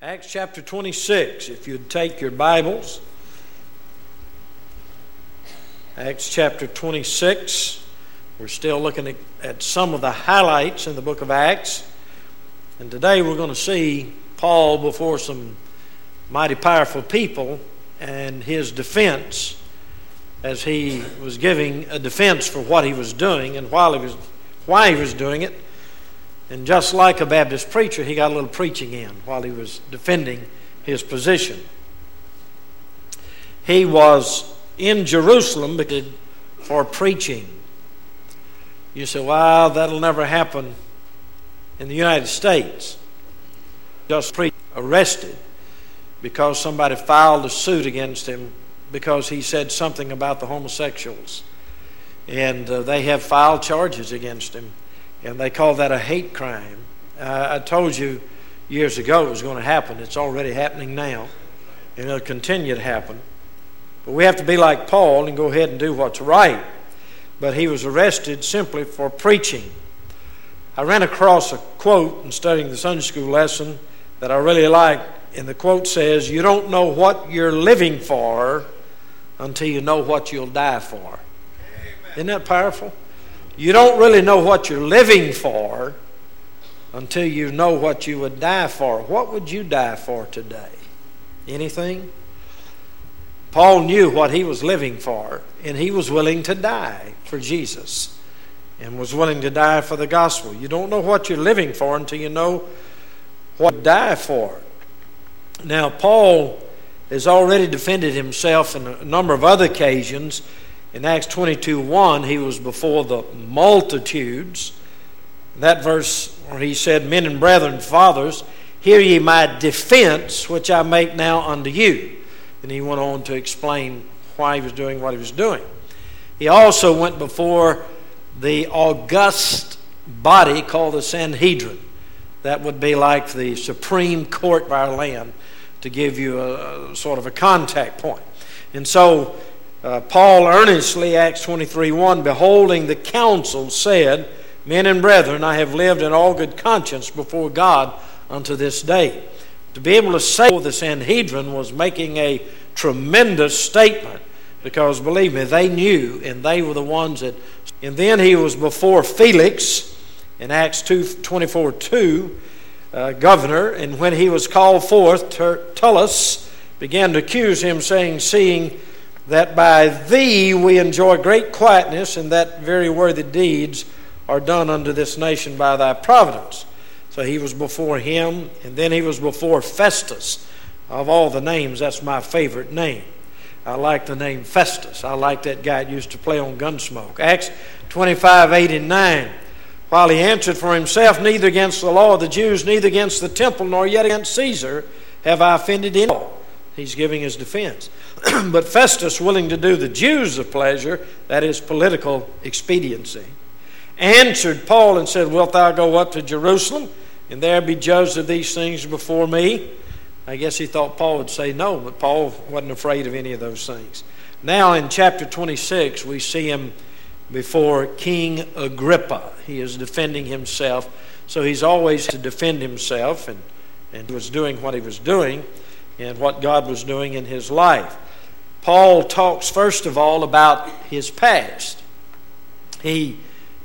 Acts chapter 26, if you'd take your Bibles. Acts chapter 26. We're still looking at some of the highlights in the book of Acts. And today we're going to see Paul before some mighty powerful people and his defense as he was giving a defense for what he was doing and why he was doing it. And just like a Baptist preacher, he got a little preaching in while he was defending his position. He was in Jerusalem for preaching. You say, well, that'll never happen in the United States. Just arrested because somebody filed a suit against him because he said something about the homosexuals. And they have filed charges against him. And they call that a hate crime. I told you years ago it was going to happen. It's already happening now. And it'll continue to happen. But we have to be like Paul and go ahead and do what's right. But he was arrested simply for preaching. I ran across a quote in studying the Sunday school lesson that I really liked. And the quote says, "You don't know what you're living for until you know what you'll die for." Amen. Isn't that powerful? You don't really know what you're living for until you know what you would die for. What would you die for today? Anything? Paul knew what he was living for, and he was willing to die for Jesus and was willing to die for the gospel. You don't know what you're living for until you know what to die for. Now, Paul has already defended himself on a number of other occasions. In Acts 22:1, he was before the multitudes. That verse where he said, "Men and brethren, fathers, hear ye my defense, which I make now unto you." And he went on to explain why he was doing what he was doing. He also went before the august body called the Sanhedrin. That would be like the Supreme Court of our land, to give you a sort of a contact point. And so Paul earnestly, Acts 23:1, beholding the council, said, "Men and brethren, I have lived in all good conscience before God unto this day." To be able to say the Sanhedrin was making a tremendous statement, because believe me, they knew, and they were the ones that. And then he was before Felix in Acts 24:2, governor, and when he was called forth, Tertullus began to accuse him, saying, "Seeing that by thee we enjoy great quietness, and that very worthy deeds are done unto this nation by thy providence." So he was before him, and then he was before Festus. Of all the names, that's my favorite name. I like the name Festus. I like that guy that used to play on Gunsmoke. Acts 25:8 and 9. While he answered for himself, "Neither against the law of the Jews, neither against the temple, nor yet against Caesar have I offended any." He's giving his defense. But Festus, willing to do the Jews a pleasure, that is political expediency, answered Paul and said, "Wilt thou go up to Jerusalem, and there be judged of these things before me?" I guess he thought Paul would say no, but Paul wasn't afraid of any of those things. Now in chapter 26, we see him before King Agrippa. He is defending himself, so he's always to defend himself, and was doing what he was doing and what God was doing in his life. Paul talks first of all about his past. He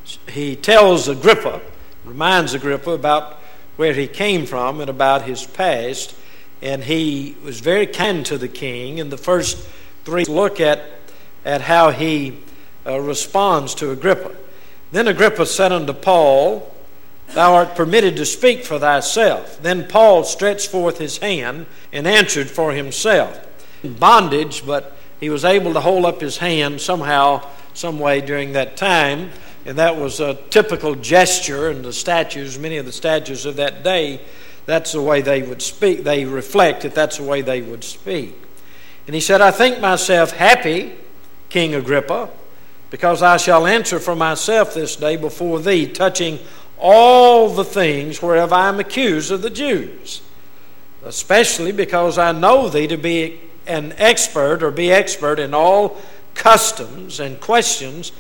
tells Agrippa, reminds Agrippa about where he came from and about his past, and he was very kind to the king. And the first three look at how he responds to Agrippa. Then Agrippa said unto Paul, "Thou art permitted to speak for thyself." Then Paul stretched forth his hand and answered for himself. In bondage, but he was able to hold up his hand somehow, some way during that time, and that was a typical gesture. And the statues, many of the statues of that day, that's the way they would speak. They reflect that that's the way they would speak. And he said, "I think myself happy, King Agrippa, because I shall answer for myself this day before thee, touching all the things whereof I am accused of the Jews, especially because I know thee to be an expert, or be expert in all customs and questions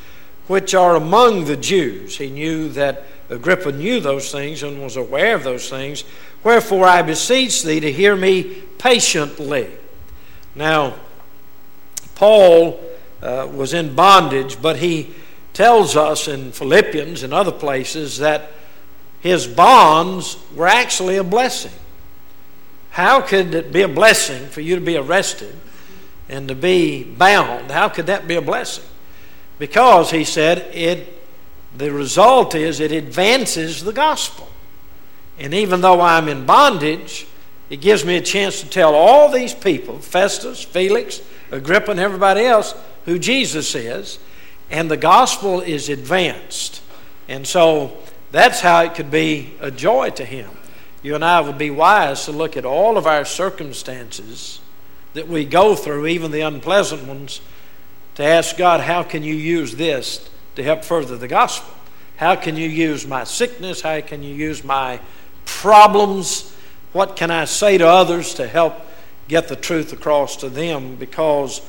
which are among the Jews. He knew that Agrippa knew those things and was aware of those things. Wherefore I beseech thee to hear me patiently. Now, Paul was in bondage, but he tells us in Philippians and other places that his bonds were actually a blessing. How could it be a blessing for you to be arrested and to be bound? How could that be a blessing? Because, he said, the result is it advances the gospel. And even though I'm in bondage, it gives me a chance to tell all these people, Festus, Felix, Agrippa, and everybody else, who Jesus is, and the gospel is advanced. And so that's how it could be a joy to him. You and I would be wise to look at all of our circumstances that we go through, even the unpleasant ones, to ask God, how can you use this to help further the gospel? How can you use my sickness? How can you use my problems? What can I say to others to help get the truth across to them? Because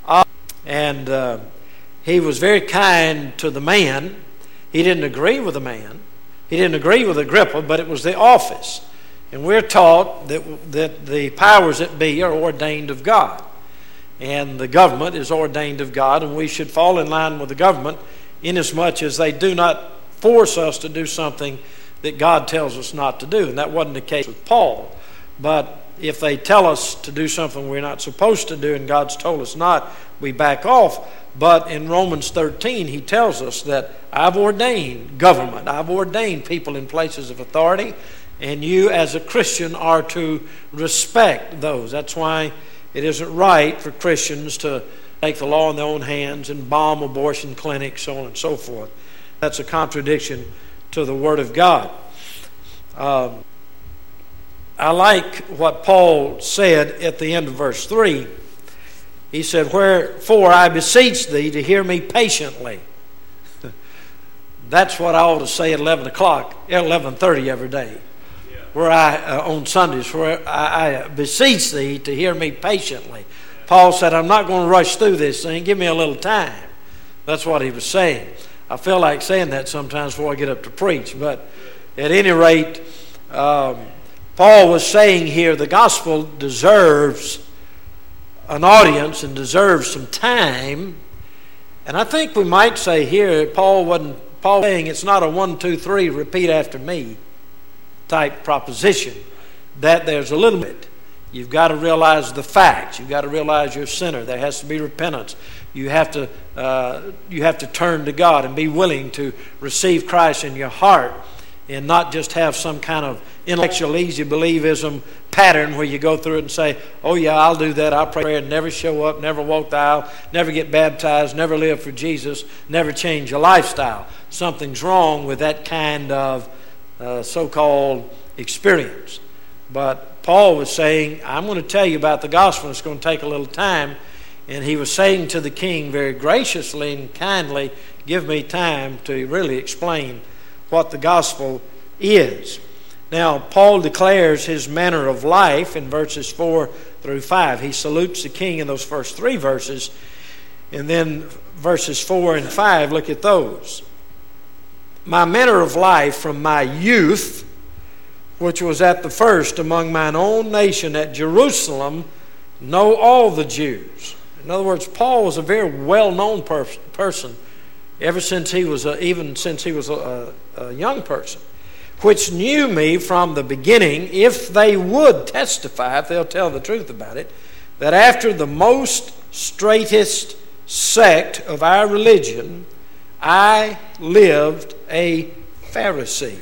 he was very kind to the man. He didn't agree with the man. He didn't agree with Agrippa, but it was the office. And we're taught that the powers that be are ordained of God. And the government is ordained of God, and we should fall in line with the government inasmuch as they do not force us to do something that God tells us not to do. And that wasn't the case with Paul. But if they tell us to do something we're not supposed to do and God's told us not, we back off. But in Romans 13, he tells us that I've ordained government. I've ordained people in places of authority, and you as a Christian are to respect those. That's why it isn't right for Christians to take the law in their own hands and bomb abortion clinics, so on and so forth. That's a contradiction to the Word of God. I like what Paul said at the end of verse 3. He said, wherefore I beseech thee to hear me patiently. That's what I ought to say at 11:30 every day. Where on Sundays, where I beseech thee to hear me patiently. Paul said, I'm not going to rush through this thing. Give me a little time. That's what he was saying. I feel like saying that sometimes before I get up to preach. But at any rate, Paul was saying here the gospel deserves an audience and deserves some time. And I think we might say here, Paul saying it's not a 1, 2, 3, repeat after me type proposition, that there's a little bit. You've got to realize the facts. You've got to realize you're a sinner. There has to be repentance. You have to turn to God and be willing to receive Christ in your heart and not just have some kind of intellectual easy believism pattern where you go through it and say, oh yeah, I'll do that, I'll pray and never show up, never walk the aisle, never get baptized, never live for Jesus, never change your lifestyle. Something's wrong with that kind of so-called experience. But Paul was saying, I'm going to tell you about the gospel. It's going to take a little time. And he was saying to the king very graciously and kindly, give me time to really explain what the gospel is. Now, Paul declares his manner of life in verses 4 through 5. He salutes the king in those first 3 verses. And then verses 4 and 5, look at those. My manner of life from my youth, which was at the first among mine own nation at Jerusalem, know all the Jews. In other words, Paul was a very well-known person ever since he was a young person, which knew me from the beginning, if they would testify, if they'll tell the truth about it, that after the most straightest sect of our religion, I lived a Pharisee.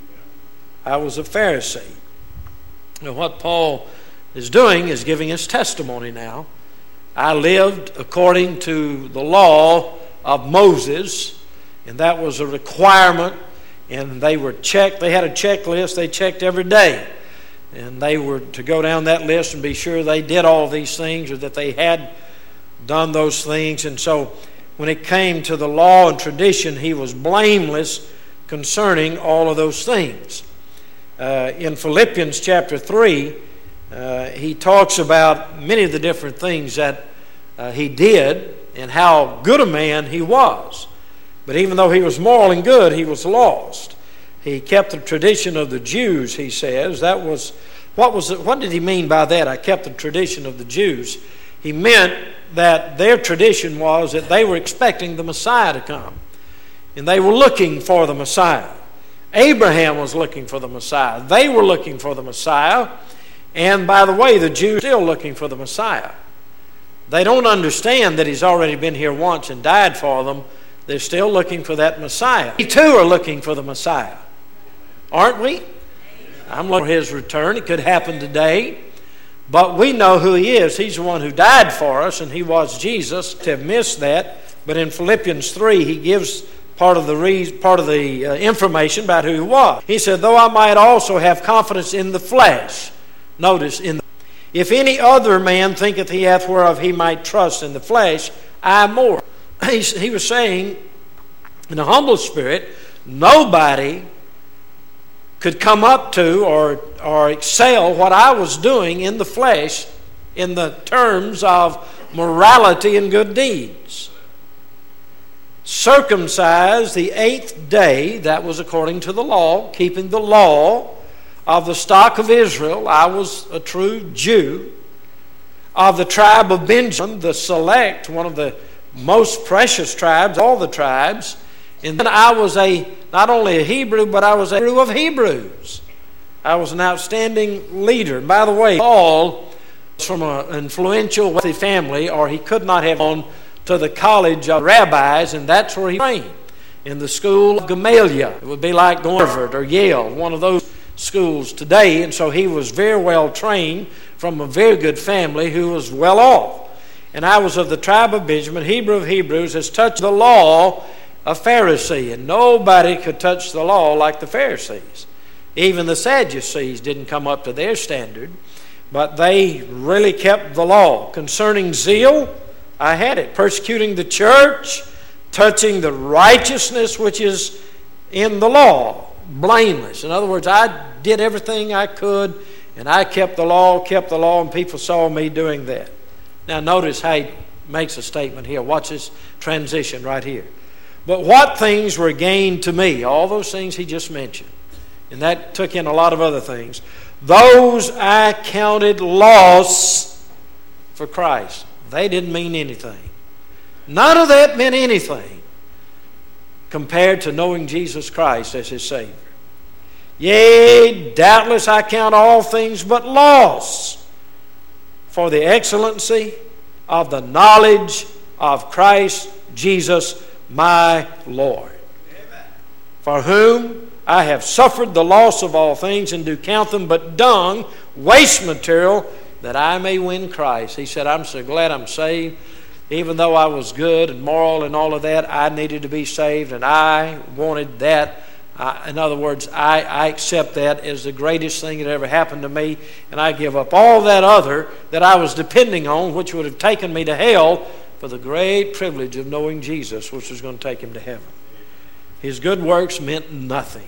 I was a Pharisee. Now what Paul is doing is giving his testimony now. I lived according to the law of Moses, and that was a requirement, and they were checked. They had a checklist they checked every day, and they were to go down that list and be sure they did all these things or that they had done those things. And so when it came to the law and tradition, he was blameless concerning all of those things. In Philippians chapter 3, he talks about many of the different things that he did and how good a man he was. But even though he was moral and good, he was lost. He kept the tradition of the Jews, he says. What did he mean by that? I kept the tradition of the Jews. He meant that their tradition was that they were expecting the Messiah to come. And they were looking for the Messiah. Abraham was looking for the Messiah. They were looking for the Messiah. And by the way, the Jews are still looking for the Messiah. They don't understand that he's already been here once and died for them. They're still looking for that Messiah. We too are looking for the Messiah. Aren't we? I'm looking for his return. It could happen today. But we know who he is. He's the one who died for us, and he was Jesus. To have missed that. But in Philippians 3, he gives part of the information about who he was. He said, though I might also have confidence in the flesh. Notice, if any other man thinketh he hath whereof he might trust in the flesh, I more. He was saying, in a humble spirit, nobody could come up to or excel what I was doing in the flesh in the terms of morality and good deeds. Circumcised the 8th day, that was according to the law, keeping the law of the stock of Israel. I was a true Jew. Of the tribe of Benjamin, the select, one of the most precious tribes, all the tribes. And then I was not only a Hebrew, but I was a Hebrew of Hebrews. I was an outstanding leader. And by the way, Paul was from an influential, wealthy family, or he could not have gone to the college of rabbis, and that's where he trained, in the school of Gamaliel. It would be like going to Harvard or Yale, one of those schools today. And so he was very well trained from a very good family who was well off. And I was of the tribe of Benjamin, Hebrew of Hebrews, has touched the law, a Pharisee. And nobody could touch the law like the Pharisees. Even the Sadducees didn't come up to their standard, but they really kept the law. Concerning zeal, I had it. Persecuting the church, touching the righteousness which is in the law, blameless. In other words, I did everything I could, and I kept the law, and people saw me doing that. Now notice how he makes a statement here. Watch this transition right here. But what things were gained to me? All those things he just mentioned. And that took in a lot of other things. Those I counted loss for Christ. They didn't mean anything. None of that meant anything compared to knowing Jesus Christ as his Savior. Yea, doubtless I count all things but loss for the excellency of the knowledge of Christ Jesus my Lord. Amen. For whom I have suffered the loss of all things, and do count them but dung, waste material, that I may win Christ. He said, I'm so glad I'm saved. Even though I was good and moral and all of that, I needed to be saved, and I wanted that. In other words, I accept that as the greatest thing that ever happened to me, and I give up all that other that I was depending on, which would have taken me to hell, for the great privilege of knowing Jesus, which was going to take him to heaven. His good works meant nothing.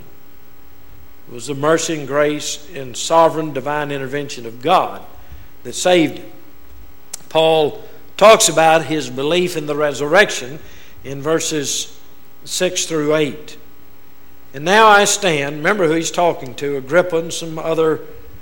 It was the mercy and grace and sovereign divine intervention of God that saved him. Paul talks about his belief in the resurrection in verses 6 through 8. And now I stand, remember who he's talking to, Agrippa and some other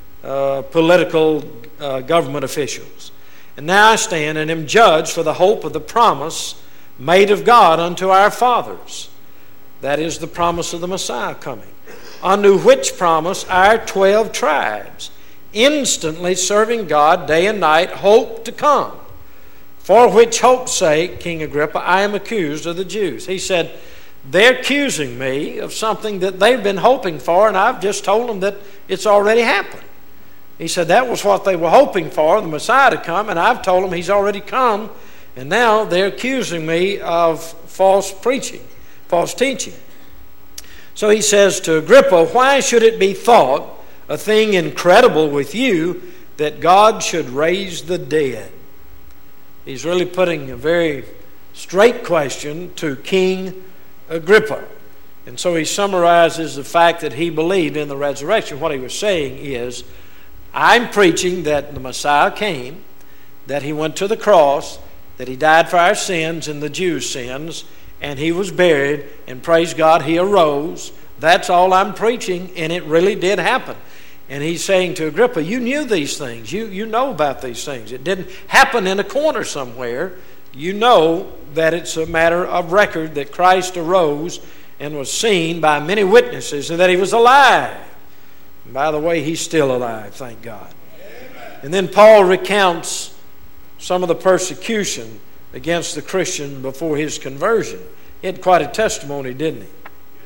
political government officials. And now I stand and am judged for the hope of the promise made of God unto our fathers. That is the promise of the Messiah coming. Unto which promise our 12 tribes, instantly serving God day and night, hope to come. For which hope's sake, King Agrippa, I am accused of the Jews. He said, they're accusing me of something that they've been hoping for, and I've just told them that it's already happened. He said that was what they were hoping for, the Messiah to come, and I've told them he's already come, and now they're accusing me of false preaching, false teaching. So he says to Agrippa, why should it be thought a thing incredible with you that God should raise the dead? He's really putting a very straight question to King Agrippa. And so he summarizes the fact that he believed in the resurrection. What he was saying is, I'm preaching that the Messiah came, that he went to the cross, that he died for our sins and the Jews' sins, and he was buried, and praise God, he arose. That's all I'm preaching, and it really did happen. And he's saying to Agrippa, you knew these things. You know about these things. It didn't happen in a corner somewhere. You know that it's a matter of record that Christ arose and was seen by many witnesses, and that he was alive. And by the way, he's still alive, thank God. Amen. And then Paul recounts some of the persecution against the Christian before his conversion. He had quite a testimony, didn't he?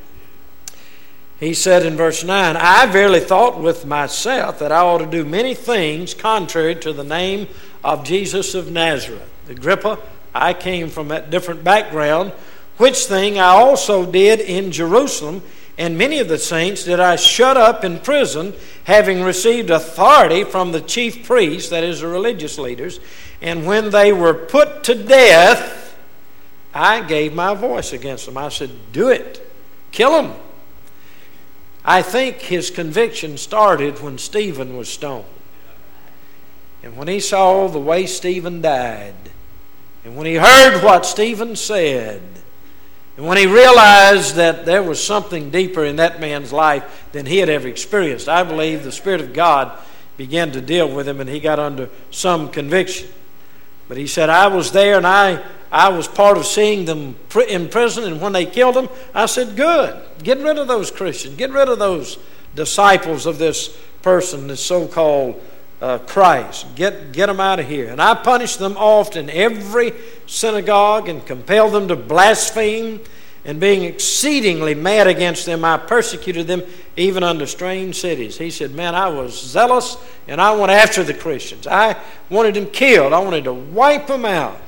He said in verse 9, I verily thought with myself that I ought to do many things contrary to the name of Jesus of Nazareth. Agrippa, I came from a different background, which thing I also did in Jerusalem, and many of the saints did I shut up in prison, having received authority from the chief priests, that is, the religious leaders. And when they were put to death, I gave my voice against them. I said, do it. Kill them. I think his conviction started when Stephen was stoned. And when he saw the way Stephen died, and when he heard what Stephen said, and when he realized that there was something deeper in that man's life than he had ever experienced, I believe the Spirit of God began to deal with him, and he got under some conviction. But he said, I was there, and I was part of seeing them in prison, and when they killed them, I said, good. Get rid of those Christians. Get rid of those disciples of this person, this so-called Christ. Get them out of here. And I punished them oft in every synagogue and compelled them to blaspheme. And being exceedingly mad against them, I persecuted them even unto strange cities. He said, man, I was zealous and I went after the Christians. I wanted them killed. I wanted to wipe them out.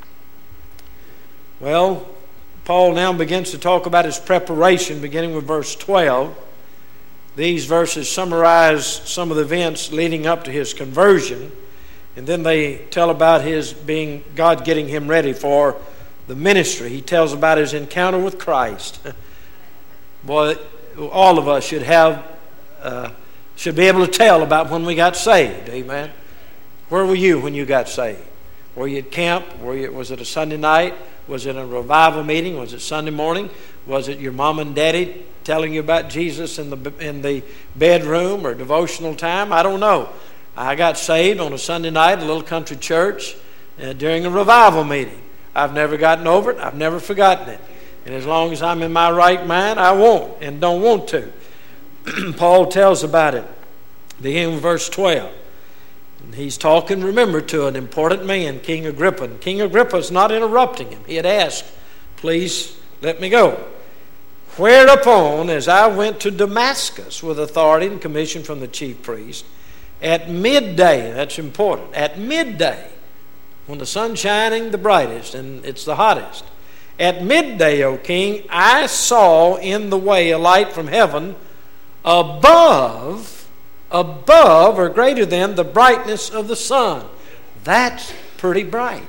Well, Paul now begins to talk about his preparation, beginning with verse 12. These verses summarize some of the events leading up to his conversion, and then they tell about his being God getting him ready for the ministry. He tells about his encounter with Christ. Boy, all of us should be able to tell about when we got saved. Amen. Where were you when you got saved? Were you at camp? Was it a Sunday night? Was it a revival meeting? Was it Sunday morning? Was it your mom and daddy telling you about Jesus in the bedroom or devotional time? I don't know. I got saved on a Sunday night at a little country church during a revival meeting. I've never gotten over it. I've never forgotten it. And as long as I'm in my right mind, I won't and don't want to. Paul tells about it, beginning with verse 12. And he's talking, remember, to an important man, King Agrippa. And King Agrippa's not interrupting him. He had asked, please let me go. Whereupon, as I went to Damascus with authority and commission from the chief priest, at midday, that's important, at midday, when the sun's shining the brightest and it's the hottest, at midday, O king, I saw in the way a light from heaven above or greater than the brightness of the sun. That's pretty bright.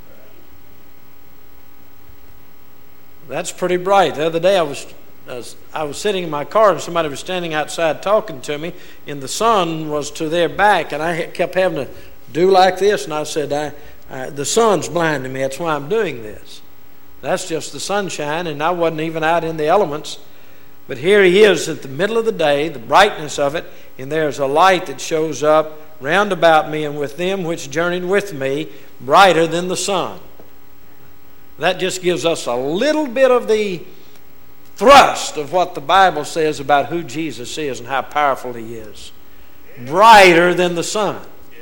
That's pretty bright. The other day I was sitting in my car and somebody was standing outside talking to me, and the sun was to their back, and I kept having to do like this, and I said, the sun's blinding me. That's why I'm doing this. That's just the sunshine, and I wasn't even out in the elements. But here he is at the middle of the day, the brightness of it, and there's a light that shows up round about me and with them which journeyed with me, brighter than the sun. That just gives us a little bit of the thrust of what the Bible says about who Jesus is and how powerful he is. Brighter than the sun.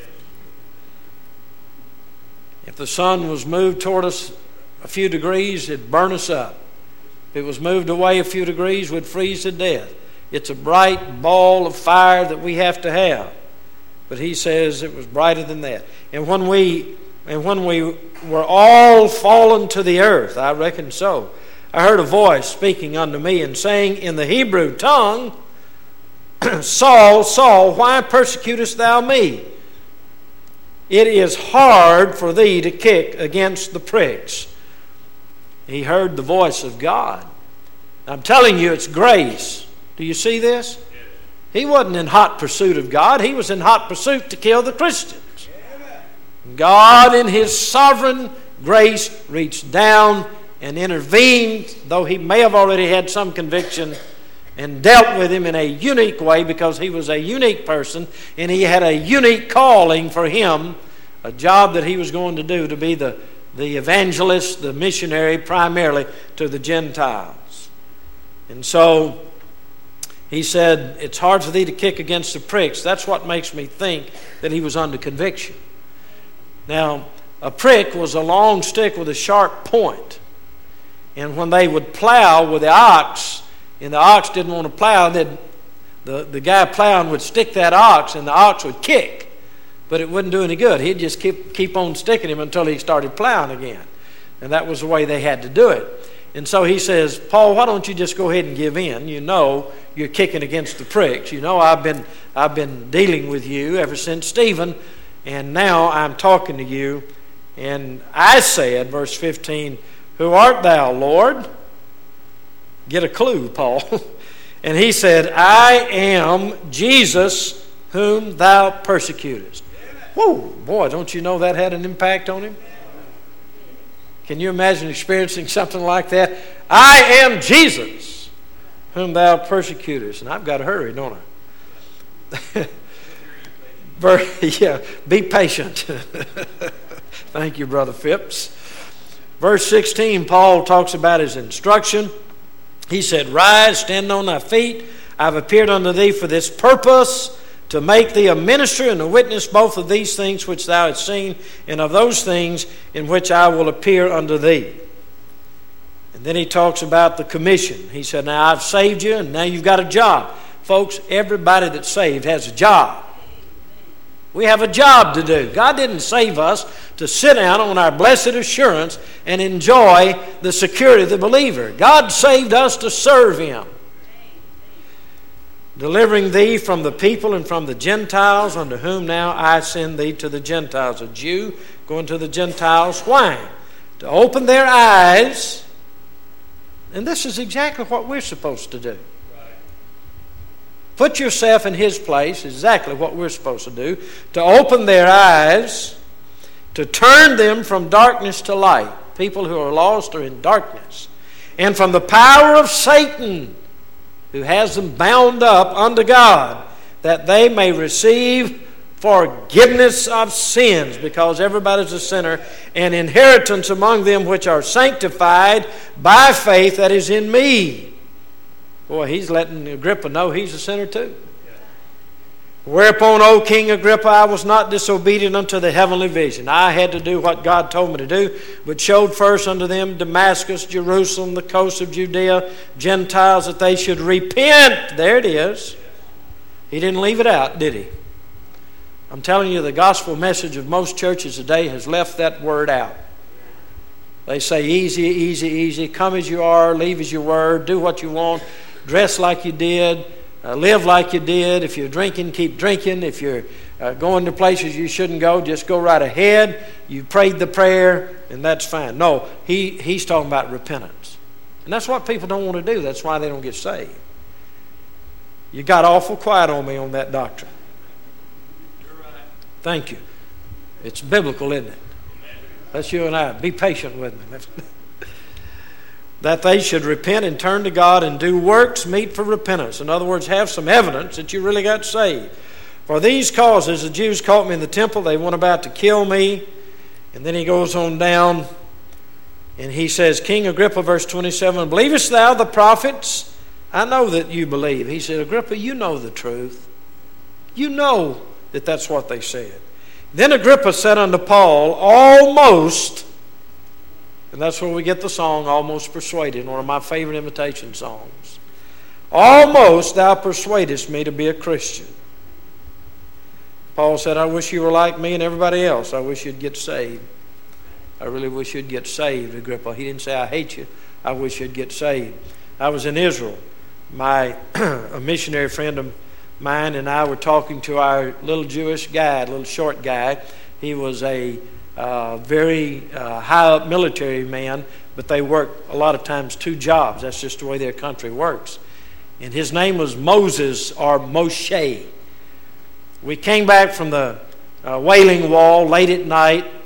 If the sun was moved toward us a few degrees, it'd burn us up. If it was moved away a few degrees, we'd freeze to death. It's a bright ball of fire that we have to have. But he says it was brighter than that. And when we were all fallen to the earth, I reckon so, I heard a voice speaking unto me and saying in the Hebrew tongue, Saul, Saul, why persecutest thou me? It is hard for thee to kick against the pricks. He heard the voice of God. I'm telling you, it's grace. Do you see this? Yes. He wasn't in hot pursuit of God. He was in hot pursuit to kill the Christians. Amen. God, in his sovereign grace, reached down and intervened, though he may have already had some conviction, and dealt with him in a unique way because he was a unique person and he had a unique calling for him, a job that he was going to do, to be the evangelist, the missionary, primarily to the Gentiles. And so he said, it's hard for thee to kick against the pricks. That's what makes me think that he was under conviction. Now, a prick was a long stick with a sharp point. And when they would plow with the ox, and the ox didn't want to plow, then the guy plowing would stick that ox, and the ox would kick. But it wouldn't do any good. He'd just keep on sticking him until he started plowing again. And that was the way they had to do it. And so he says, Paul, why don't you just go ahead and give in? You know you're kicking against the pricks. You know I've been dealing with you ever since Stephen, and now I'm talking to you. And I said, verse 15, who art thou, Lord? Get a clue, Paul. And he said, I am Jesus whom thou persecutest. Whoa, boy, don't you know that had an impact on him? Can you imagine experiencing something like that? I am Jesus whom thou persecutest. And I've got to hurry, don't I? Yeah, be patient. Thank you, Brother Phipps. Verse 16, Paul talks about his instruction. He said, rise, stand on thy feet. I've appeared unto thee for this purpose, to make thee a minister and a witness both of these things which thou hast seen, and of those things in which I will appear unto thee. And then he talks about the commission. He said, now I've saved you, and now you've got a job. Folks, everybody that's saved has a job. We have a job to do. God didn't save us to sit down on our blessed assurance and enjoy the security of the believer. God saved us to serve Him. Delivering thee from the people and from the Gentiles, unto whom now I send thee to the Gentiles. A Jew going to the Gentiles. Why? To open their eyes. And this is exactly what we're supposed to do. Put yourself in His place, exactly what we're supposed to do, to open their eyes, to turn them from darkness to light. People who are lost are in darkness. And from the power of Satan, who has them bound up unto God, that they may receive forgiveness of sins, because everybody's a sinner, and inheritance among them which are sanctified by faith that is in me. Boy, he's letting Agrippa know he's a sinner too. Whereupon, O King Agrippa, I was not disobedient unto the heavenly vision. I had to do what God told me to do, but showed first unto them Damascus, Jerusalem, the coast of Judea, Gentiles, that they should repent. There it is. He didn't leave it out, did he? I'm telling you, the gospel message of most churches today has left that word out. They say easy, easy, easy, come as you are, leave as you were, do what you want, dress like you did, live like you did. If you're drinking, keep drinking. If you're going to places you shouldn't go, just go right ahead. You prayed the prayer, and that's fine. No, he's talking about repentance. And that's what people don't want to do. That's why they don't get saved. You got awful quiet on me on that doctrine. You're right. Thank you. It's biblical, isn't it? That's you and I. Be patient with me. That they should repent and turn to God and do works meet for repentance. In other words, have some evidence that you really got saved. For these causes, the Jews caught me in the temple. They went about to kill me. And then he goes on down and he says, King Agrippa, verse 27, believest thou the prophets? I know that you believe. He said, Agrippa, you know the truth. You know that that's what they said. Then Agrippa said unto Paul, almost, and that's where we get the song, Almost Persuaded, one of my favorite imitation songs. Almost thou persuadest me to be a Christian. Paul said, I wish you were like me and everybody else. I wish you'd get saved. I really wish you'd get saved, Agrippa. He didn't say, I hate you. I wish you'd get saved. I was in Israel. A missionary friend of mine and I were talking to our little Jewish guy, little short guy. He was a very high-up military man, but they worked a lot of times 2 jobs. That's just the way their country works. And his name was Moses, or Moshe. We came back from the Wailing Wall late at night,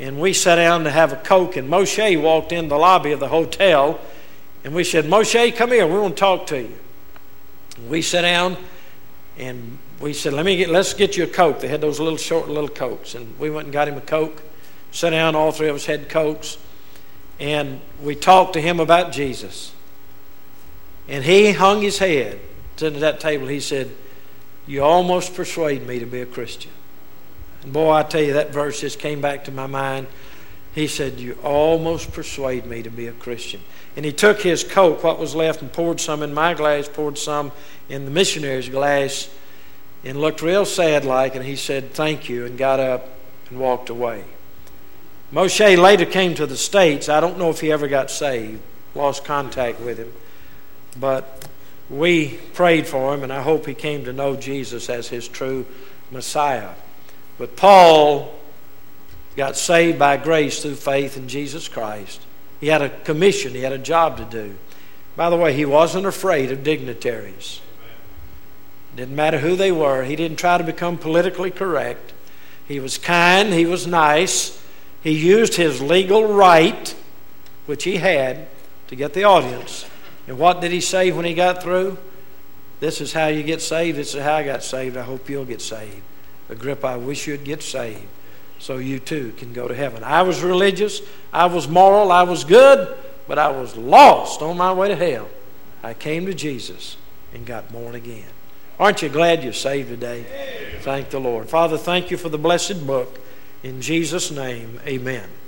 and we sat down to have a Coke, and Moshe walked in the lobby of the hotel, and we said, Moshe, come here, we want to talk to you. And we sat down, and we said, let's get you a Coke. They had those little short little Cokes, and we went and got him a Coke. Sat down, all three of us had Cokes, and we talked to him about Jesus. And he hung his head, sitting at that table. He said, you almost persuade me to be a Christian. And boy, I tell you, that verse just came back to my mind. He said, you almost persuade me to be a Christian. And he took his Coke, what was left, and poured some in my glass, poured some in the missionary's glass, and looked real sad like, and he said, thank you, and got up and walked away. Moshe later came to the States. I don't know if he ever got saved, lost contact with him, but we prayed for him, and I hope he came to know Jesus as his true Messiah. But Paul got saved by grace through faith in Jesus Christ. He had a commission. He had a job to do. By the way, he wasn't afraid of dignitaries. Didn't matter who they were. He didn't try to become politically correct. He was kind. He was nice. He used his legal right, which he had, to get the audience. And what did he say when he got through? This is how you get saved. This is how I got saved. I hope you'll get saved. Agrippa, I wish you'd get saved so you too can go to heaven. I was religious. I was moral. I was good. But I was lost on my way to hell. I came to Jesus and got born again. Aren't you glad you're saved today? Thank the Lord. Father, thank you for the blessed book. In Jesus' name, amen.